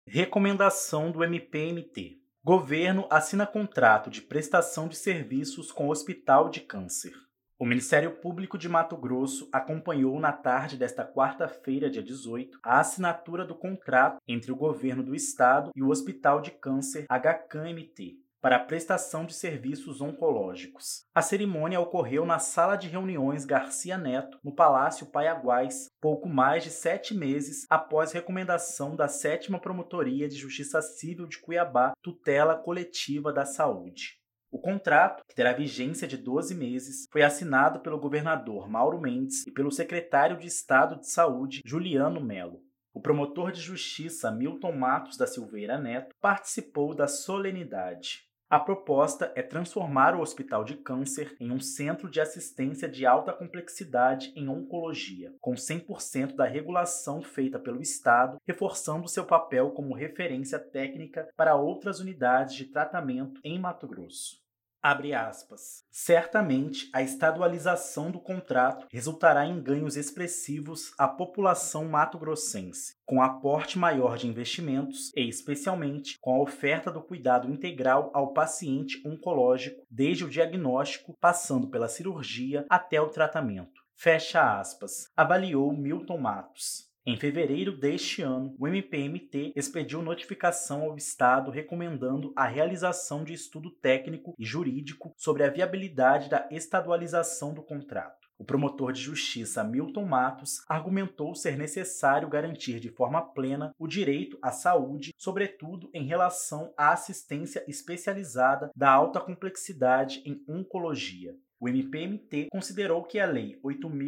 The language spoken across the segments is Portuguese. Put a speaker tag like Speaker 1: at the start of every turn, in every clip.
Speaker 1: Recomendação do MPMT. Governo assina contrato de prestação de serviços com Hospital de Câncer. O Ministério Público de Mato Grosso acompanhou na tarde desta quarta-feira, dia 18, a assinatura do contrato entre o governo do estado e o Hospital de Câncer HCAM-MT para a prestação de serviços oncológicos. A cerimônia ocorreu na Sala de Reuniões Garcia Neto, no Palácio Paiaguás, pouco mais de 7 meses após recomendação da 7ª Promotoria de Justiça Civil de Cuiabá, Tutela Coletiva da Saúde. O contrato, que terá vigência de 12 meses, foi assinado pelo governador Mauro Mendes e pelo secretário de Estado de Saúde, Juliano Melo. O promotor de justiça Milton Matos da Silveira Neto participou da solenidade. A proposta é transformar o Hospital de Câncer em um centro de assistência de alta complexidade em oncologia, com 100% da regulação feita pelo Estado, reforçando seu papel como referência técnica para outras unidades de tratamento em Mato Grosso. Abre aspas. Certamente, a estadualização do contrato resultará em ganhos expressivos à população mato-grossense, com aporte maior de investimentos e, especialmente, com a oferta do cuidado integral ao paciente oncológico, desde o diagnóstico, passando pela cirurgia até o tratamento. Fecha aspas, avaliou Milton Matos. Em fevereiro deste ano, o MPMT expediu notificação ao Estado recomendando a realização de estudo técnico e jurídico sobre a viabilidade da estadualização do contrato. O promotor de justiça Milton Matos argumentou ser necessário garantir de forma plena o direito à saúde, sobretudo em relação à assistência especializada da alta complexidade em oncologia. O MPMT considerou que a Lei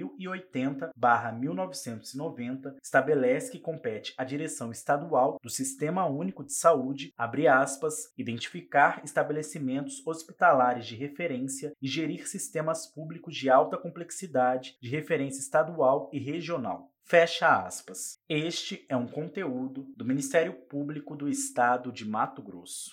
Speaker 1: 8.080/1990 estabelece que compete à direção estadual do Sistema Único de Saúde, abre aspas, identificar estabelecimentos hospitalares de referência e gerir sistemas públicos de alta complexidade de referência estadual e regional. Fecha aspas. Este é um conteúdo do Ministério Público do Estado de Mato Grosso.